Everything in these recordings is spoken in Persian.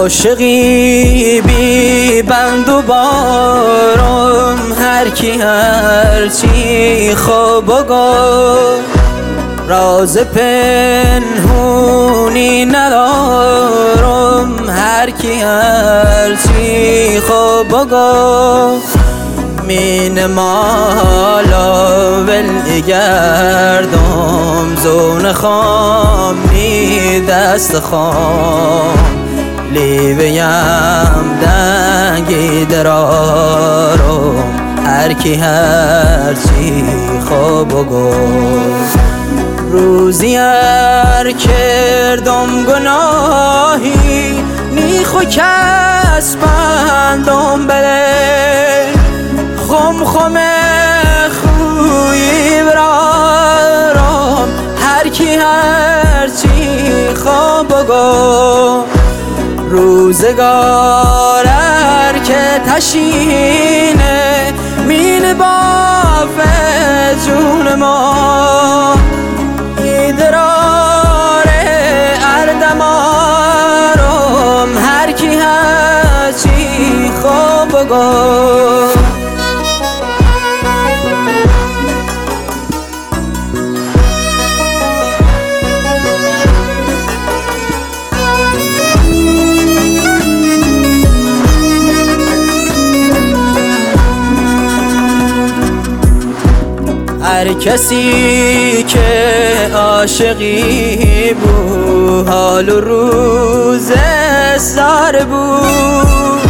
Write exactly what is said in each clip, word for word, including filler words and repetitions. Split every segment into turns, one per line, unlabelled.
عاشقی بی بند و بارم، هر کی هر چی خواب و گفت، راز پنهونی ندارم، هر کی هر چی خواب و گفت. مین مالا ول گردم، زون خامی دست خام، لیویم دنگی درارم، هر کی هر چی خواب و گفت. روزی ار کردم گناهی، نیخو کس بندم بله، خم خم خویی برارم، هر کی هر چی خواب و گفت. روزگار ار که تشینه، مین باف جون ما، ایدرار اردمارم، هر کی هر چی خواب و گفت. هر کسی که عاشقی بود، حال و روز سر بود،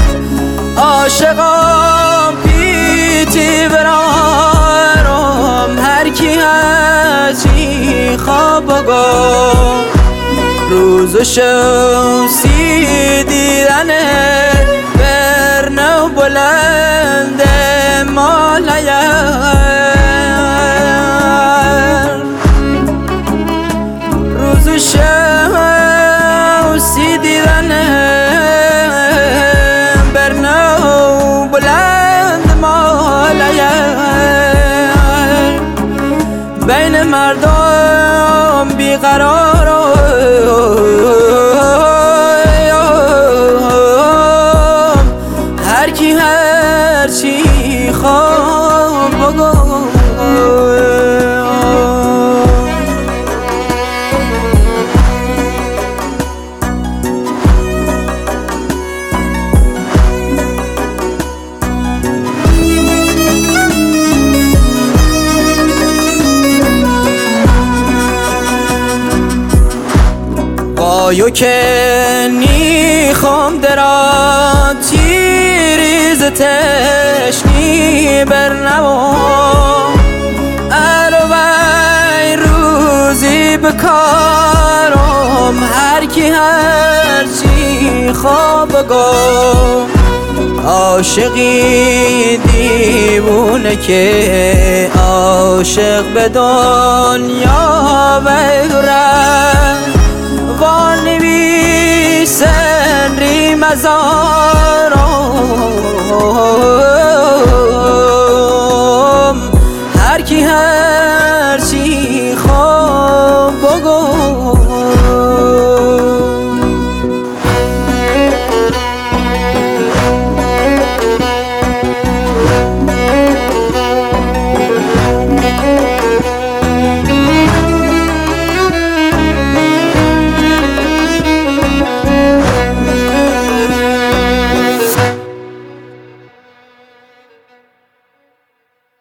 عاشقام پیتی برارم، هر کی هر چی خواب و گفت. روز و شمسی دیدنه، برنه و بلند مالایه، شمسی دیدنه، برنو بلند مالایه، بین مردم بیقرارم، هر کی هر چی خواب و گفت. وایو که نیخم درات تیریز تشنی برنوام، الوی روزی بکارم، هر کی هر چی خواب و گفت. عاشقی دیوونه که عاشق به دنیا بگره، وانویسن ری مزار